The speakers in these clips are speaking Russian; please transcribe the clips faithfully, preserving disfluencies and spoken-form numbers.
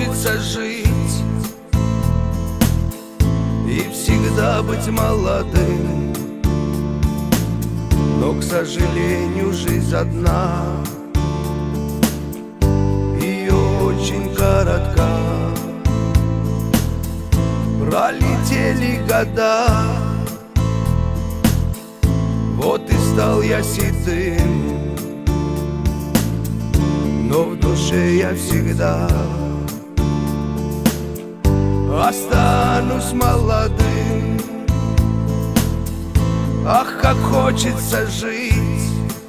хочется жить и всегда быть молодым, но, к сожалению, жизнь одна, и очень коротка. Пролетели года, вот и стал я седым, но в душе я всегда останусь молодым. Ах, как хочется жить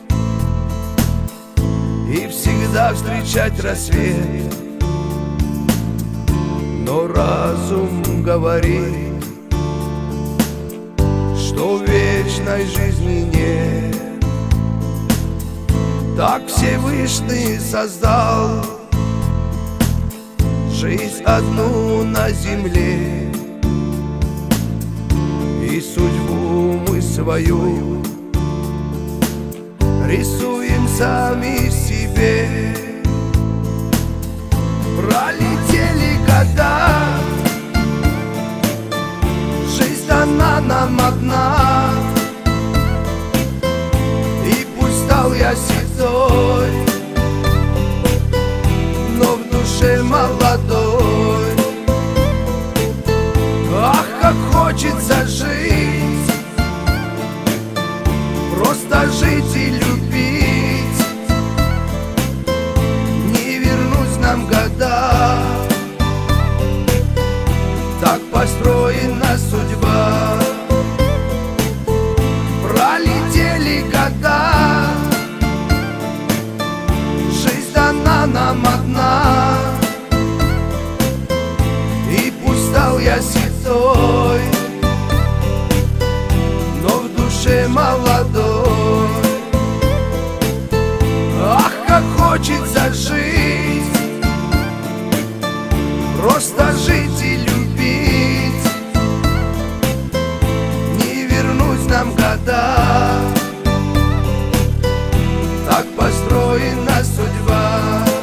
и всегда встречать рассвет, но разум говорит, что вечной жизни нет. Так Всевышний создал жизнь одну на земле, и судьбу мы свою рисуем сами себе. Пролетели года, жизнь дана нам одна, и пусть стал я седой, но в душе молодой. Ах, как хочется жить, просто жить и любить. Не вернуть нам года, так построена судьба. Пролетели года, жизнь дана нам одна, и пусть стал я седой, но в душе молодой. Ах, как хочется жить, просто жить и любить. Не вернуть нам года, так построена судьба.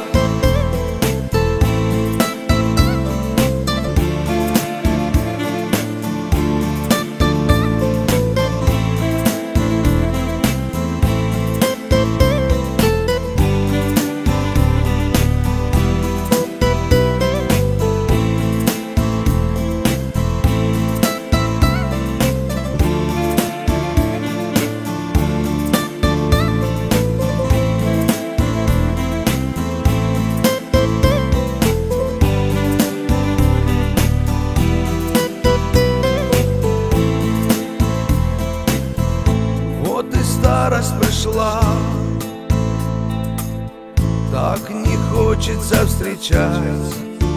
Старость пришла, так не хочется встречать.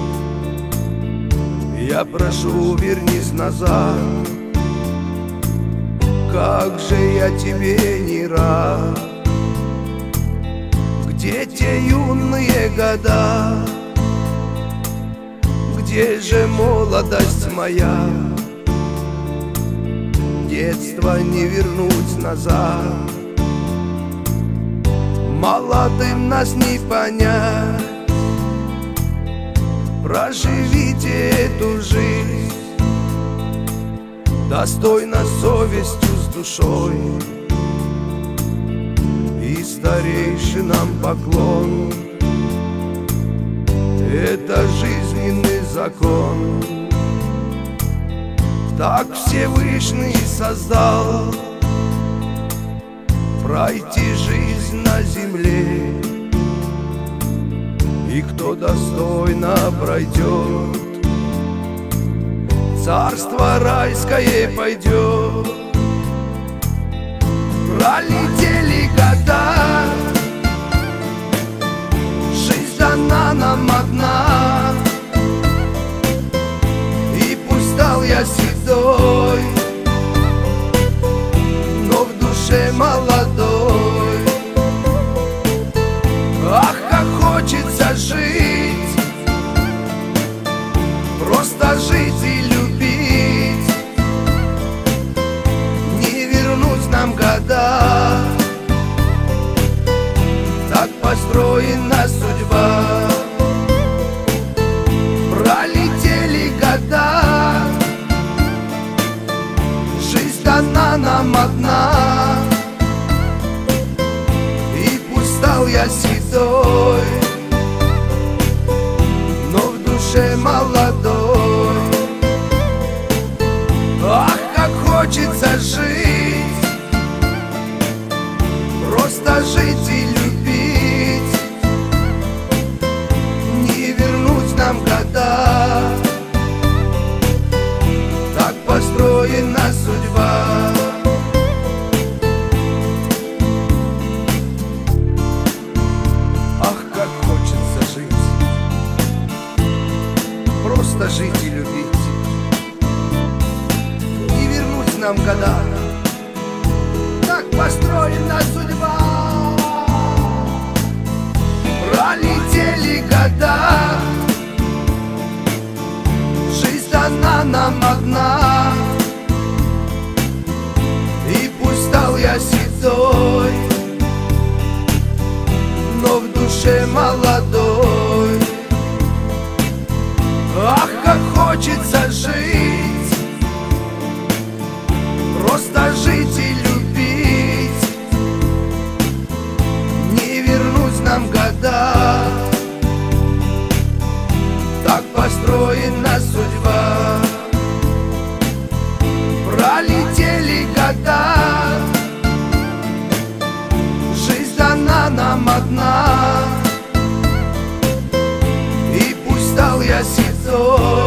Я прошу, вернись назад, как же я тебе не рад. Где те юные года, где же молодость моя? Детство не вернуть назад, молодым нас не понять. Проживите эту жизнь достойно, совестью, с душой, и старейшинам поклон. Это жизненный закон, так Всевышний создал пройти жизнь на земле, и кто достойно пройдет, царство райское пойдет. Пролетели года, жизнь дана нам одна, и пусть стал я седой, но в душе молодой. Ах, как хочется жить, просто жить и любить. Не вернуть нам года, я седой, но в душе молодой. Ах, как хочется жить, просто жить и любить, не вернуть нам года, так построена судьба. Ах, как хочется жить, просто жить и любить, не вернуть нам года, так построена судьба. Пролетели года, жизнь дана нам одна, и пусть стал я седой, но в душе молодой. Ах, как хочется жить, просто жить и любить, не вернуть нам года, так построена судьба. Пролетели года, жизнь дана нам одна, и пусть стал я седой,